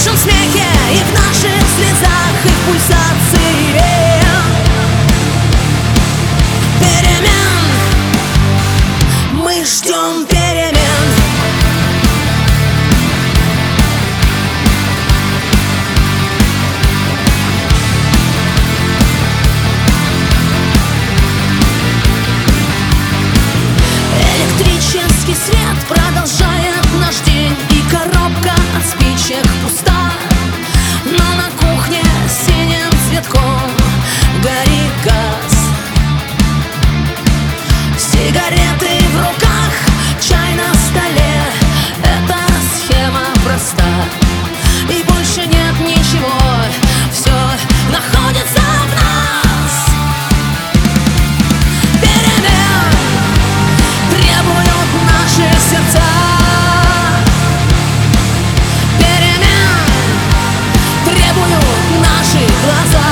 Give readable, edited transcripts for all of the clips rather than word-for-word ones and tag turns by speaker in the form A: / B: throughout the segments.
A: нашем смехе и в наших слезах, и в пульсации перемен. Мы ждем перемен. Электрический свет продолжает наш день, и коробка от спичек пуста, но на кухне синим цветком горит газ. Сигареты в руках, чай на столе, эта схема проста, и больше нет ничего, все находится в нас. Перемен требуют наши сердца. Перемен требуют наши глаза.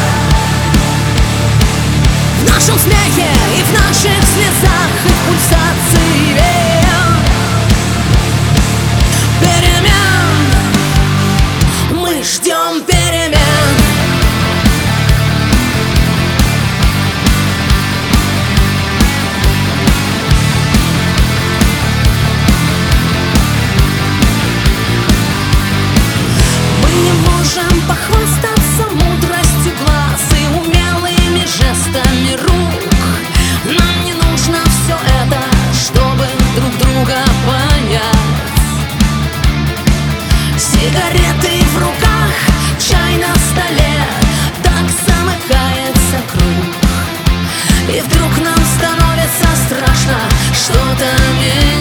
A: В нашем смехе и в наших слезах, и в пульсации перемен. Мы ждем перемен. Мы не можем похвастаться мудростью глаз и умелыми жестами рук. Нам не нужно все это, чтобы друг друга понять. Сигареты в руках, чай на столе, так замыкается круг. И вдруг нам становится страшно что-то менять.